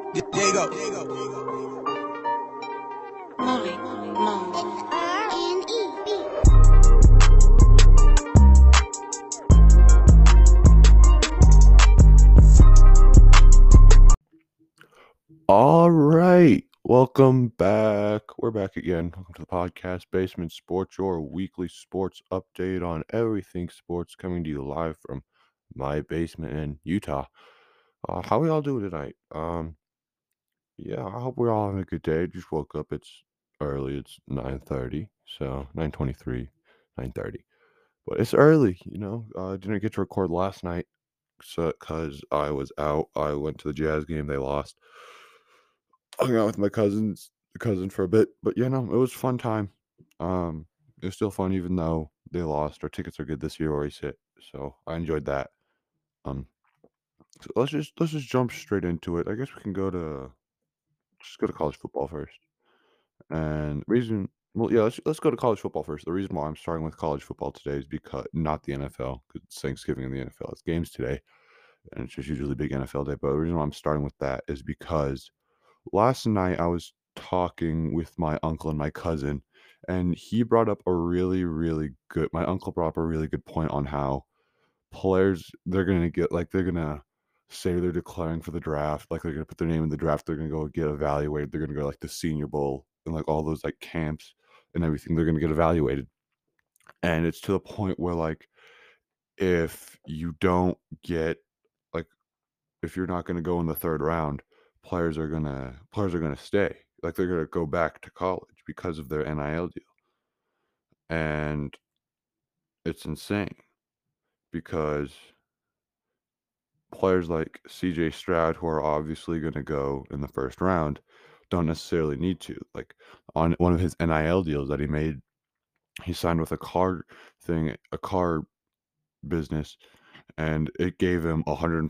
There you go. There you go. Molly, Mo. All right. Welcome back. We're back again. Welcome to the podcast Basement Sports, your weekly sports update on everything sports, coming to you live from my basement in Utah. How we all doing tonight? Yeah, I hope we're all having a good day. Just woke up. It's early. It's 9:30, so 9:23, 9:30. But it's early, didn't get to record last night, so because I was out. I went to the Jazz game. They lost. Hung out with my cousin for a bit, but it was a fun time. It was still fun even though they lost. Our tickets are good this year where we sit, so I enjoyed that. Um, so let's just jump straight into it. I guess we can just go to college football first. And well, yeah, let's go to college football first. The reason why I'm starting with college football today is because not the NFL, because it's Thanksgiving in the NFL. It's games today, and it's just usually a big NFL day. But the reason why I'm starting with that is because last night I was talking with my uncle and my cousin, and he brought up a really, really good my uncle brought up a really good point on how players they're gonna say they're declaring for the draft, like they're gonna put their name in the draft, they're gonna go get evaluated, they're gonna go like the Senior Bowl and like all those like camps and everything, they're gonna get evaluated. And it's to the point where like if you don't get like if you're not gonna go in the third round, players are gonna stay. Like they're gonna go back to college because of their NIL deal. And it's insane because players like CJ Stroud, who are obviously gonna go in the first round, don't necessarily need to. Like on one of his NIL deals that he made, he signed with a car business, and it gave him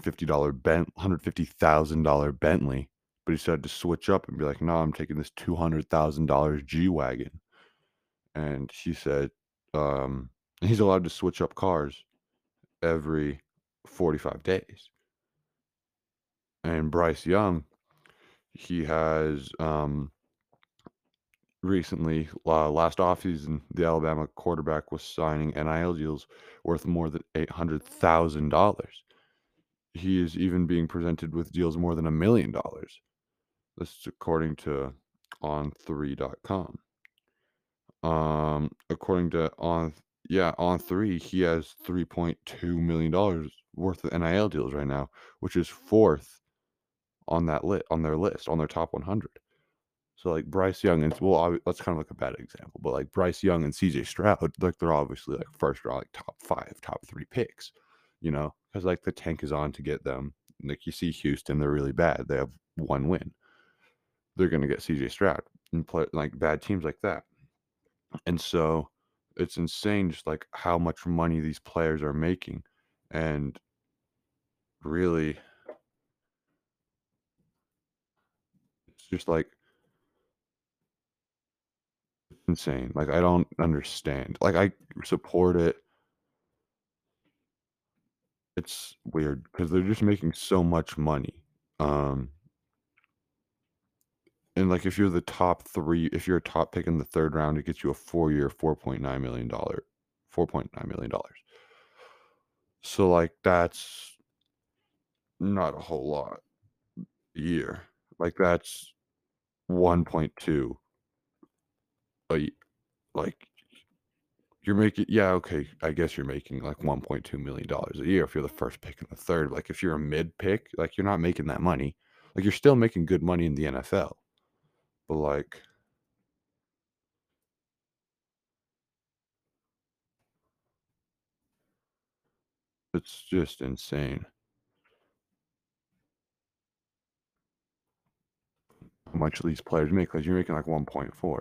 $150,000 Bentley, but he decided to switch up and be like, "No, I'm taking this $200,000 G-Wagon." And he said, he's allowed to switch up cars every 45 days. And Bryce Young, he has recently, last offseason, the Alabama quarterback was signing NIL deals worth more than $800,000. He is even being presented with deals more than $1 million. This is according to on3.com. According to On3, he has $3.2 million worth of NIL deals right now, which is fourth on their list, on their top 100. So like Bryce Young and that's kind of like a bad example, but like Bryce Young and CJ Stroud, like they're obviously like first round, like top 5, top 3 picks, because like the tank is on to get them. Like you see Houston, they're really bad. They have one win. They're gonna get CJ Stroud and play like bad teams like that. And so it's insane just like how much money these players are making. And really, it's just like insane. Like I don't understand. Like I support it. It's weird because they're just making so much money. Um, and like if you're the top 3, if you're a top pick in the third round, it gets you a 4-year, $4.9 million. So like that's not a whole lot a year. Like that's 1.2 a like you're making, yeah, okay, I guess you're making like $1.2 million a year if you're the first pick in the third. Like if you're a mid pick, like you're not making that money. Like you're still making good money in the NFL, but like it's just insane how much these players make. Because you're making like 1.4.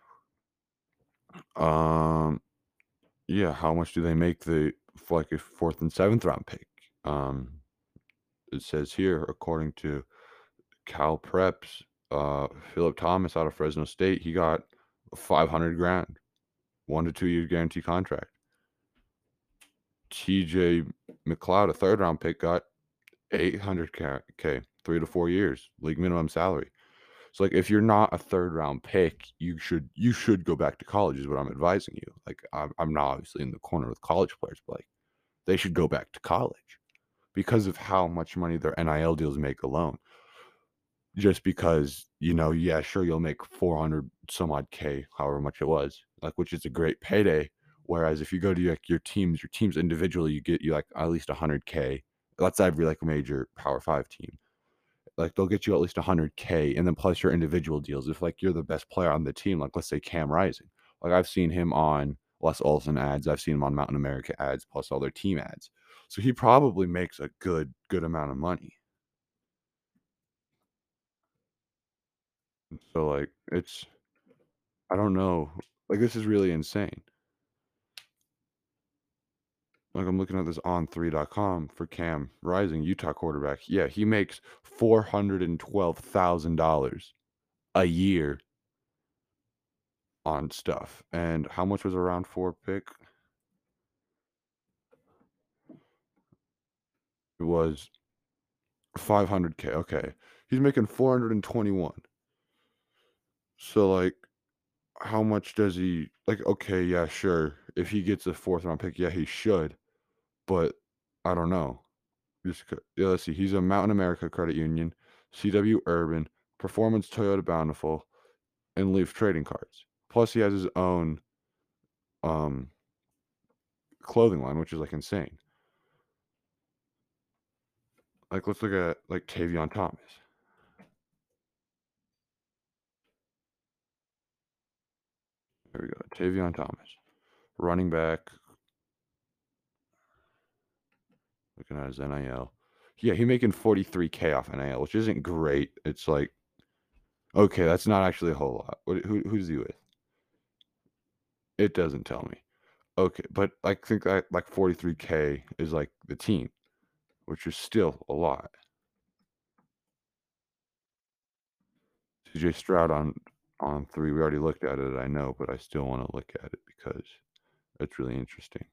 Um, yeah, how much do they make for like a fourth and seventh round pick? Um, it says here, according to Cal Preps, Philip Thomas out of Fresno State, he got 500 grand, 1 to 2 year guarantee contract. TJ McLeod, a third round pick, got 800K. 3 to 4 years, league minimum salary. So like if you're not a third round pick, you should go back to college is what I'm advising you. Like I'm not obviously in the corner with college players, but like they should go back to college because of how much money their NIL deals make alone. Just because, yeah, sure, you'll make 400 some odd K, however much it was, like, which is a great payday. Whereas if you go to like your teams individually, you like at least 100K. That's every like major Power Five team. Like they'll get you at least 100K, and then plus your individual deals. If like you're the best player on the team, like let's say Cam Rising, like I've seen him on Les Olson ads, I've seen him on Mountain America ads, plus all their team ads. So he probably makes a good amount of money. So like I don't know. Like this is really insane. Like I'm looking at this on 3.com for Cam Rising, Utah quarterback. Yeah, he makes $412,000 a year on stuff. And how much was a round 4 pick? It was 500K. Okay. He's making 421. So like how much does he like okay, yeah, sure. If he gets a 4th round pick, yeah, he should. But I don't know. Yeah, let's see. He's a Mountain America Credit Union, CW Urban, Performance Toyota Bountiful, and Leaf trading cards. Plus, he has his own um clothing line, which is like insane. Like, let's look at like Tavion Thomas. There we go. Tavion Thomas, running back. Looking at his NIL. Yeah, he making 43K off NIL, which isn't great. It's like okay, that's not actually a whole lot. Who's he with? It doesn't tell me. Okay, but I think that like 43K is like the team, which is still a lot. CJ Stroud on 3. We already looked at it, I know, but I still want to look at it because it's really interesting.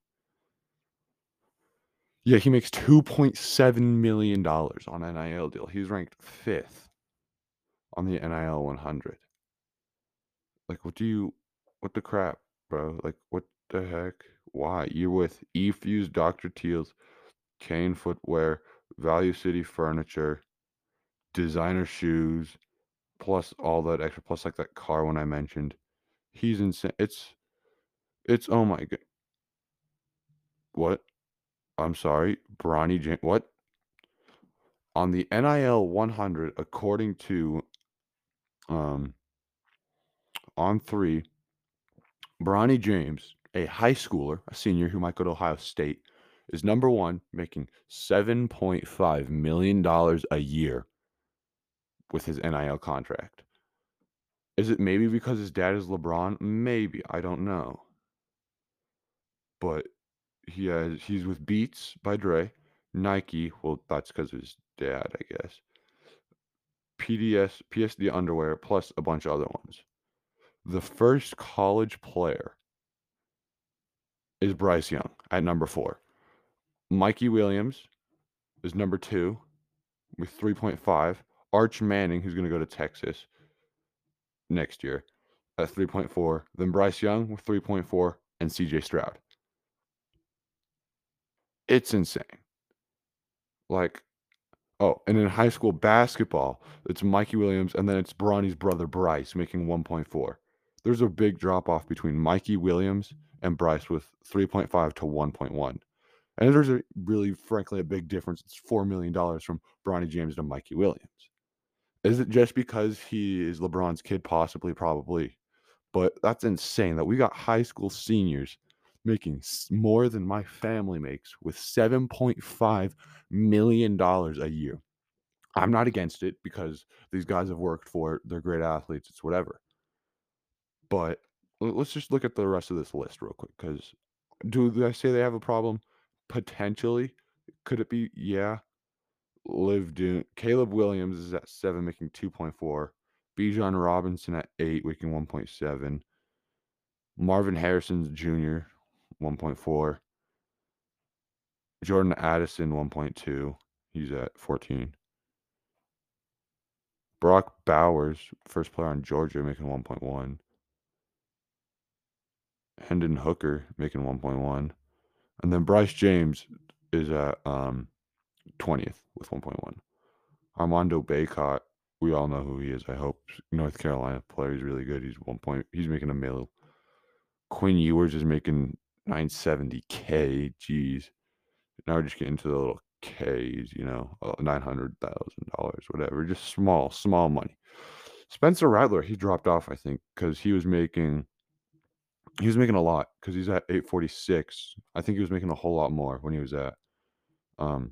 Yeah, he makes $2.7 million on NIL deal. He's ranked 5th on the NIL 100. Like, what the crap, bro? Like, what the heck? Why? You're with eFuse, Dr. Teals, Kane Footwear, Value City Furniture, designer shoes, plus all that extra, plus like that car one I mentioned. He's insane. It's oh my god. What? I'm sorry, Bronny James. What? On the NIL 100, according to um on 3, Bronny James, a high schooler, a senior who might go to Ohio State, is number 1, making $7.5 million a year with his NIL contract. Is it maybe because his dad is LeBron? Maybe. I don't know. But he's with Beats by Dre, Nike, well, that's because of his dad, I guess. PSD underwear, plus a bunch of other ones. The first college player is Bryce Young at number 4. Mikey Williams is number 2 with 3.5. Arch Manning, who's going to go to Texas next year, at 3.4. Then Bryce Young with 3.4, and CJ Stroud. It's insane. Like, oh, and in high school basketball, it's Mikey Williams, and then it's Bronny's brother Bryce making 1.4. There's a big drop off between Mikey Williams and Bryce with 3.5 to 1.1. And there's a really, frankly, a big difference. It's $4 million from Bronny James to Mikey Williams. Is it just because he is LeBron's kid? Possibly, probably. But that's insane that we got high school seniors making more than my family makes with $7.5 million a year. I'm not against it because these guys have worked for it. They're great athletes. It's whatever. But let's just look at the rest of this list real quick because do I say they have a problem? Potentially. Could it be? Yeah. Liv Dune. Caleb Williams is at 7, making 2.4. Bijan Robinson at 8, making 1.7. Marvin Harrison Jr., 1.4. Jordan Addison, 1.2. He's at 14. Brock Bowers, first player on Georgia, making 1.1. Hendon Hooker making 1.1. And then Bryce James is at 20th with 1.1. Armando Baycott, we all know who he is, I hope. North Carolina player, he's really good. He's making a mil. Quinn Ewers is making 970K. Jeez. Now we're just getting to the little K's, $900,000, whatever. Just small money. Spencer Rattler, he dropped off, I think, because he was making a lot because he's at 846. I think he was making a whole lot more when he was um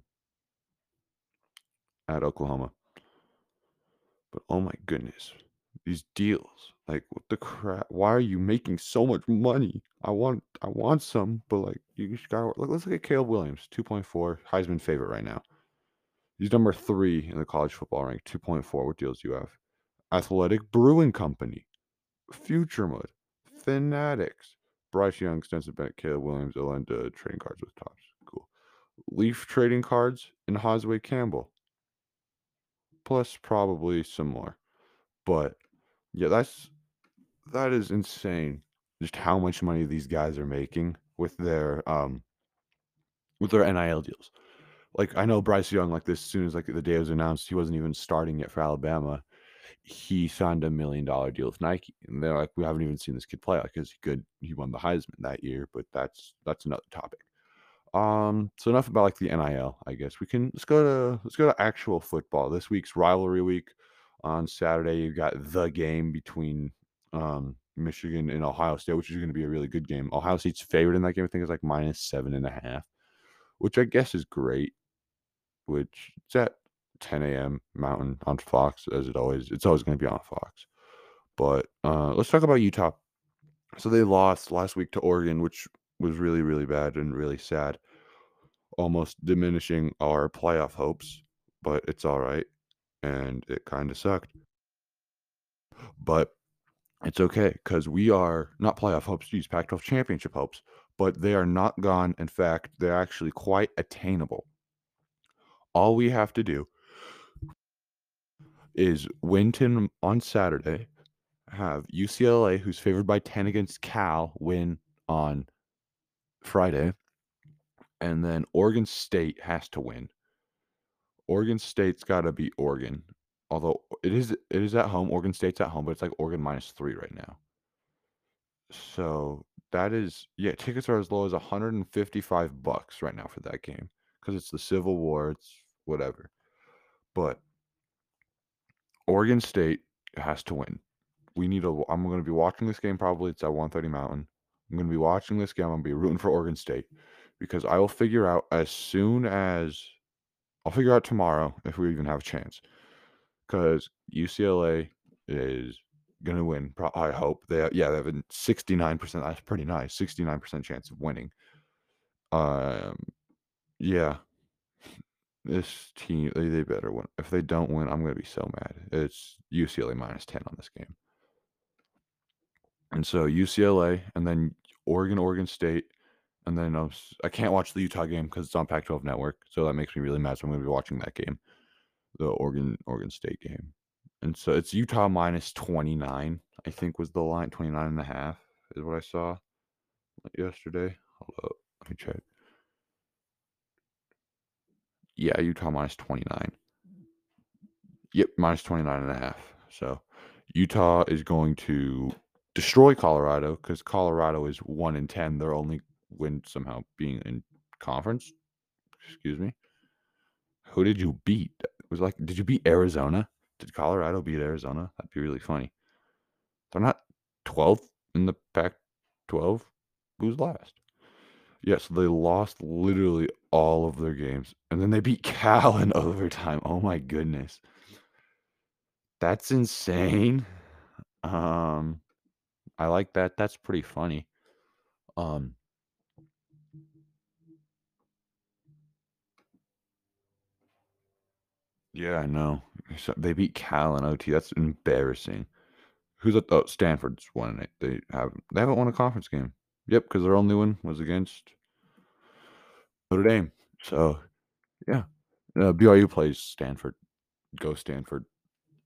at Oklahoma. But oh my goodness, these deals, like what the crap? Why are you making so much money? I want some, but like you just gotta let's look at Caleb Williams, 2.4, Heisman favorite right now. He's number 3 in the college football rank, 2.4. What deals do you have? Athletic Brewing Company, Future Mode, Fanatics, Bryce Young, Stenson Bennett, Caleb Williams, Olenda, trading cards with tops. Cool. Leaf trading cards and Hosway Campbell. Plus probably some more. But yeah, that is insane. Just how much money these guys are making with their NIL deals. Like I know Bryce Young, like this as soon as like the day it was announced, he wasn't even starting yet for Alabama. He signed a $1 million deal with Nike, and they're like, we haven't even seen this kid play. Like, is he good? He won the Heisman that year, but that's another topic. So enough about like the NIL. I guess we can let's go to actual football. This week's rivalry week on Saturday. You've got the game between Michigan and Ohio State, which is going to be a really good game. Ohio State's favorite in that game, I think, is like -7.5, which I guess is great. Which it's at 10 a.m. Mountain on Fox, as it's always going to be on Fox. But let's talk about Utah. So they lost last week to Oregon, which was really, really bad and really sad, almost diminishing our playoff hopes. But it's all right, and it kind of sucked. But it's okay because we are not playoff hopes, geez, Pac-12 championship hopes, but they are not gone. In fact, they're actually quite attainable. All we have to do is win on Saturday, have UCLA, who's favored by 10 against Cal, win on Friday, and then Oregon State has to win. Oregon State's got to beat Oregon, although it is at home. Oregon State's at home, but it's like Oregon -3 right now. So that is tickets are as low as $155 right now for that game because it's the Civil War. It's whatever, but Oregon State has to win. I'm going to be watching this game probably. It's at 1:30 Mountain. I'm going to be watching this game. I'm going to be rooting for Oregon State because I will figure out I'll figure out tomorrow if we even have a chance. Because UCLA is going to win. I hope they have a 69%. That's pretty nice. 69% chance of winning. Yeah. This team, they better win. If they don't win, I'm going to be so mad. It's UCLA -10 on this game. And so UCLA, and then Oregon State, and then I can't watch the Utah game because it's on Pac-12 Network, so that makes me really mad. So I'm going to be watching that game, the Oregon State game. And so it's Utah -29, I think was the line. 29.5 is what I saw yesterday. Hold up, let me check. Yeah, Utah -29. Yep, -29.5. So Utah is going to destroy Colorado because Colorado is 1-10. Their only win somehow being in conference. Excuse me. Who did you beat? It was like, did you beat Arizona? Did Colorado beat Arizona? That'd be really funny. They're not 12th in the Pac-12. Who's last? Yes, they lost literally all of their games, and then they beat Cal in overtime. Oh my goodness, that's insane. I like that. That's pretty funny. Yeah, I know. So they beat Cal in OT. That's embarrassing. Who's at Stanford's won it. They haven't won a conference game. Yep, because their only win was against Notre Dame. So yeah, BYU plays Stanford. Go Stanford.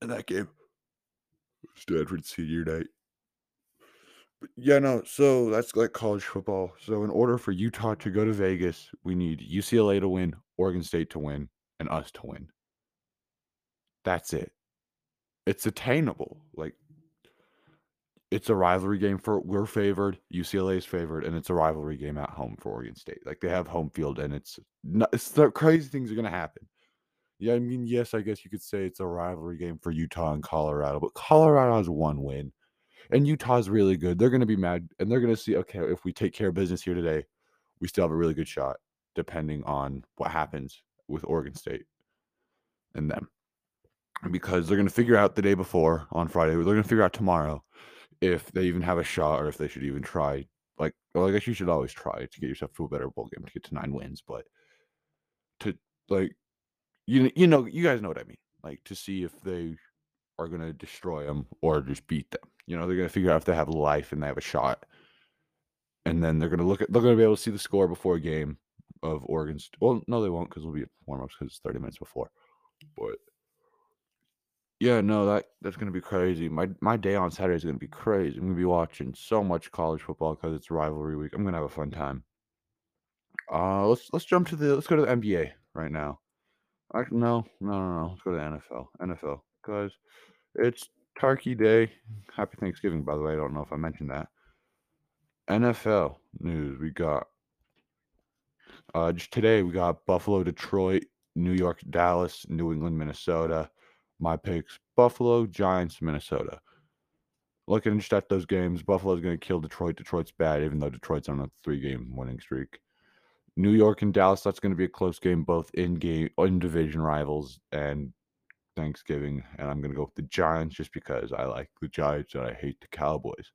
in that game. Stanford senior night. But yeah, no, so that's like college football. So in order for Utah to go to Vegas, we need UCLA to win, Oregon State to win, and us to win. That's it. It's attainable. Like it's a rivalry game we're favored, UCLA is favored, and it's a rivalry game at home for Oregon State. Like they have home field, and it's the crazy things are gonna happen. Yeah, I mean, yes, I guess you could say it's a rivalry game for Utah and Colorado, but Colorado has one win, and Utah's really good. They're gonna be mad, and they're gonna see, okay, if we take care of business here today, we still have a really good shot, depending on what happens with Oregon State and them. Because they're gonna figure out the day before on Friday, they're gonna figure out tomorrow if they even have a shot or if they should even try. Like, well, I guess you should always try to get yourself to a better bowl game to get to 9 wins, but to like you guys know what I mean. Like to see if they are gonna destroy them or just beat them. They're gonna figure out if they have life and they have a shot, and then they're gonna be able to see the score before a game of Oregon's. Well, no, they won't because it'll be warm-ups because it's 30 minutes before. But yeah, no, that's gonna be crazy. My day on Saturday is gonna be crazy. I'm gonna be watching so much college football because it's rivalry week. I'm gonna have a fun time. Let's go to the NBA right now. No. Let's go to the NFL. NFL, because it's Turkey Day. Happy Thanksgiving, by the way. I don't know if I mentioned that. NFL news. We got just today. We got Buffalo, Detroit, New York, Dallas, New England, Minnesota. My picks: Buffalo, Giants, Minnesota. Looking just at those games, Buffalo's going to kill Detroit. Detroit's bad, even though Detroit's on a 3-game winning streak. New York and Dallas, that's going to be a close game, both in division rivals and Thanksgiving. And I'm going to go with the Giants just because I like the Giants and I hate the Cowboys.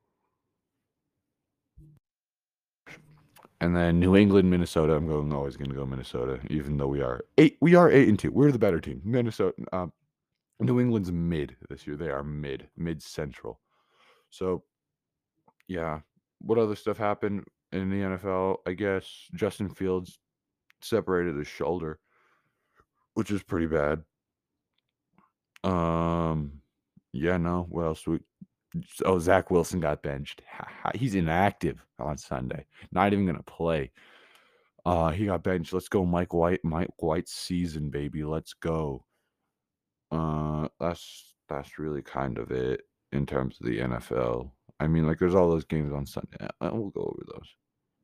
And then New England, Minnesota. Always going to go Minnesota, even though we are 8-2. We're the better team. New England's mid this year. They are mid central. So, yeah. What other stuff happened in the NFL? I guess Justin Fields separated his shoulder, which is pretty bad. Yeah, no. What else? Zach Wilson got benched. He's inactive on Sunday. Not even gonna play. He got benched. Let's go, Mike White. Mike White's season, baby. Let's go. That's really kind of it in terms of the NFL. I mean, like, there's all those games on Sunday. We'll go over those.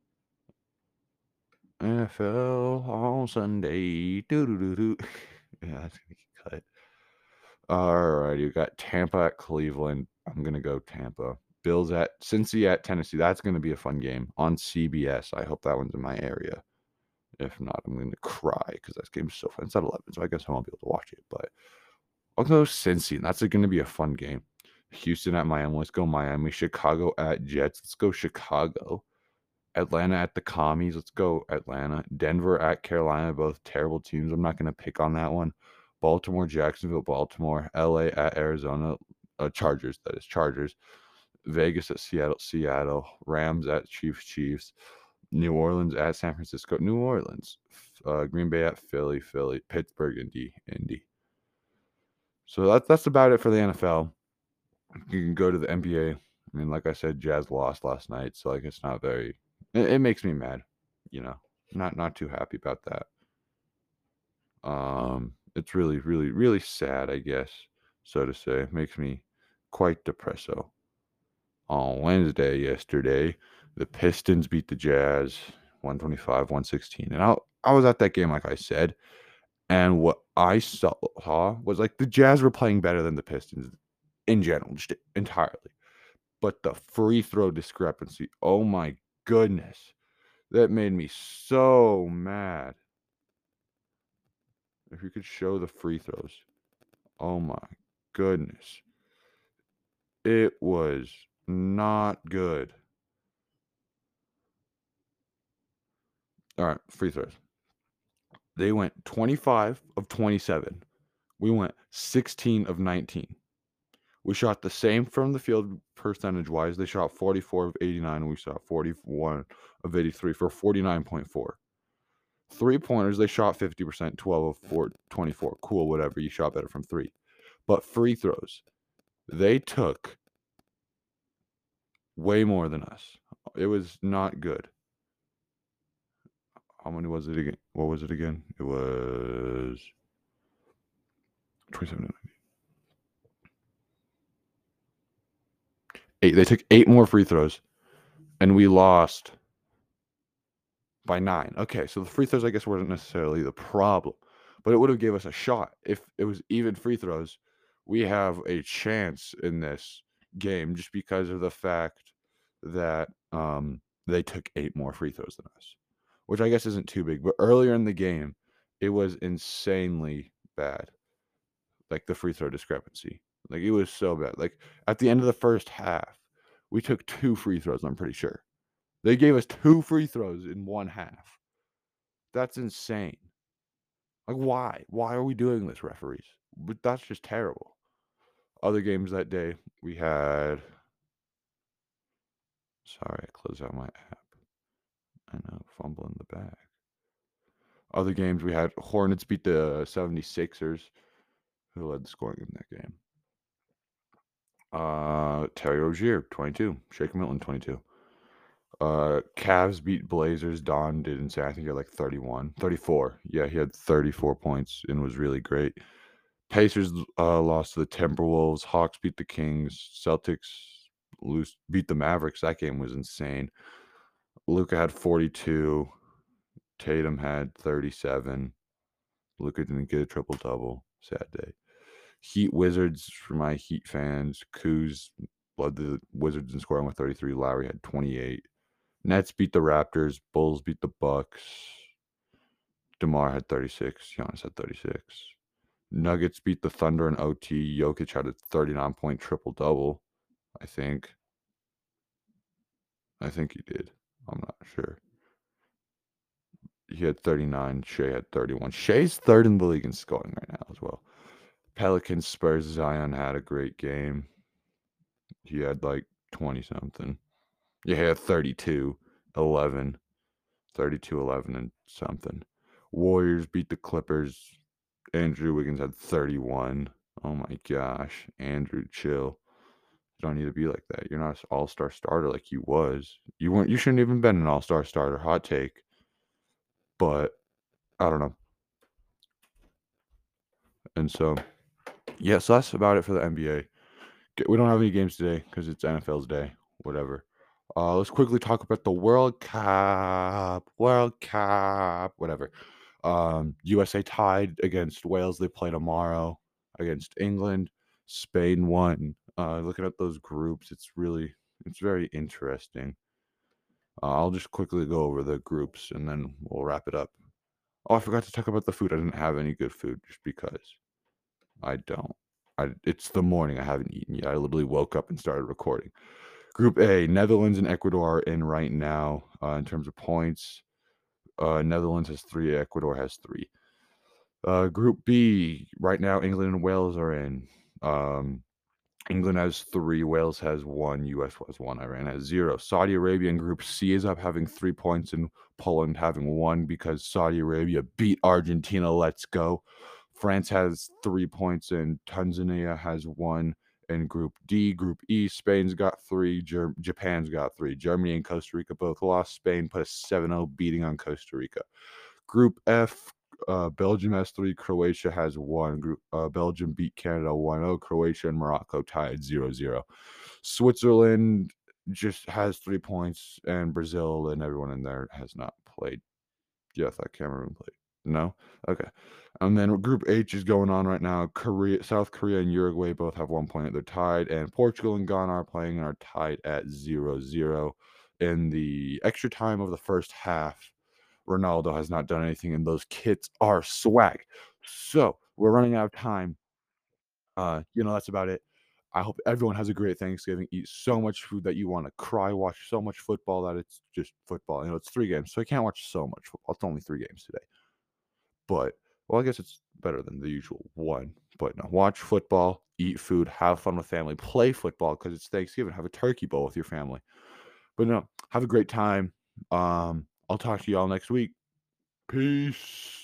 NFL on Sunday. Doo. Yeah, that's gonna get cut. All right, you got Tampa at Cleveland. I'm gonna go Tampa. Bills at Cincy at Tennessee. That's gonna be a fun game on CBS. I hope that one's in my area. If not, I'm gonna cry because that game's so fun. It's at 11, so I guess I won't be able to watch it. But I'll go Cincy, and that's gonna be a fun game. Houston at Miami. Let's go Miami. Chicago at Jets. Let's go Chicago. Atlanta at the Commies. Let's go Atlanta. Denver at Carolina. Both terrible teams. I'm not gonna pick on that one. Baltimore, Jacksonville, Baltimore. LA at Arizona. Chargers, that is Chargers. Vegas at Seattle. Rams at Chiefs. New Orleans at San Francisco. New Orleans. Green Bay at Philly. Pittsburgh, Indy. So that's about it for the NFL. You can go to the NBA. I mean, like I said, Jazz lost last night, so like it's not very. It makes me mad, Not too happy about that. It's really, really, really sad, I guess, so to say. It makes me quite depresso. On Wednesday, yesterday, the Pistons beat the Jazz 125-116. And I was at that game, like I said, and what I saw was like the Jazz were playing better than the Pistons in general, just entirely. But the free throw discrepancy, oh my goodness, that made me so mad. If you could show the free throws, oh my goodness. It was not good. All right, free throws. They went 25 of 27. We went 16 of 19. We shot the same from the field percentage-wise. They shot 44 of 89. We shot 41 of 83 for 49.4. Three-pointers, they shot 50%, 12 of 24. Cool, whatever. You shot better from 3. But free throws, they took way more than us. It was not good. How many was it again? What was it again? It was 27. 8. They took 8 more free throws, and we lost by 9. Okay, so the free throws, I guess, weren't necessarily the problem, but it would have gave us a shot. If it was even free throws, we have a chance in this game just because of the fact that they took 8 more free throws than us, which I guess isn't too big. But earlier in the game, it was insanely bad, like the free throw discrepancy. Like, it was so bad. Like, at the end of the first half, we took 2 free throws, I'm pretty sure. They gave us 2 free throws in one half. That's insane. Like, why? Why are we doing this, referees? But that's just terrible. Other games that day, we had. Sorry, I closed out my app. I know, fumble in the bag. Other games, we had Hornets beat the 76ers, who led the scoring in that game. Terry Rozier, 22. Shake Milton, 22. Cavs beat Blazers. Don didn't say. I think he had like 31. 34. Yeah, he had 34 points and was really great. Pacers lost to the Timberwolves. Hawks beat the Kings. Celtics beat the Mavericks. That game was insane. Luka had 42. Tatum had 37. Luka didn't get a triple-double. Sad day. Heat Wizards, for my Heat fans. Kuz led the Wizards in scoring with 33. Lowry had 28. Nets beat the Raptors. Bulls beat the Bucks. DeMar had 36. Giannis had 36. Nuggets beat the Thunder in OT. Jokic had a 39-point triple-double, I think. I think he did. I'm not sure. He had 39. Shea had 31. Shea's third in the league in scoring right now as well. Pelicans, Spurs, Zion had a great game. He had like 20-something. Yeah, he had 32, 11. 32, 11, and something. Warriors beat the Clippers. Andrew Wiggins had 31. Oh my gosh. Andrew, chill. You don't need to be like that. You're not an all-star starter like you was. You shouldn't even been an all-star starter. Hot take. But I don't know. And so, yeah, so that's about it for the NBA. We don't have any games today because it's NFL's day. Whatever. Let's quickly talk about the World Cup. Whatever. USA tied against Wales. They play tomorrow against England. Spain won. Looking at those groups, it's very interesting. I'll just quickly go over the groups and then we'll wrap it up. Oh, I forgot to talk about the food. I didn't have any good food just because I don't. It's the morning. I haven't eaten yet. I literally woke up and started recording. Group A, Netherlands and Ecuador are in right now in terms of points. Netherlands has 3. Ecuador has 3. Group B, right now, England and Wales are in. England has 3. Wales has 1. US has 1. Iran has 0. Saudi Arabia in Group C is up having 3 points and Poland having 1 because Saudi Arabia beat Argentina. Let's go. France has 3 points and Tanzania has 1. In Group D. Group E, Spain's got 3. Japan's got 3. Germany and Costa Rica both lost. Spain put a 7-0 beating on Costa Rica. Group F, Belgium has 3. Croatia has 1. Belgium beat Canada 1-0. Croatia and Morocco tied 0-0. Switzerland just has 3 points, and Brazil and everyone in there has not played. Yeah, I thought Cameroon played. No? Okay. And then Group H is going on right now. South Korea and Uruguay both have 1 point. They're tied. And Portugal and Ghana are playing and are tied at 0-0. In the extra time of the first half, Ronaldo has not done anything, and those kits are swag. So we're running out of time. That's about it. I hope everyone has a great Thanksgiving. Eat so much food that you want to cry. Watch so much football that it's just football. It's 3 games, so I can't watch so much football. It's only 3 games today. But, well, I guess it's better than the usual 1. But no, watch football, eat food, have fun with family, play football because it's Thanksgiving. Have a turkey bowl with your family. But no, have a great time. I'll talk to y'all next week. Peace.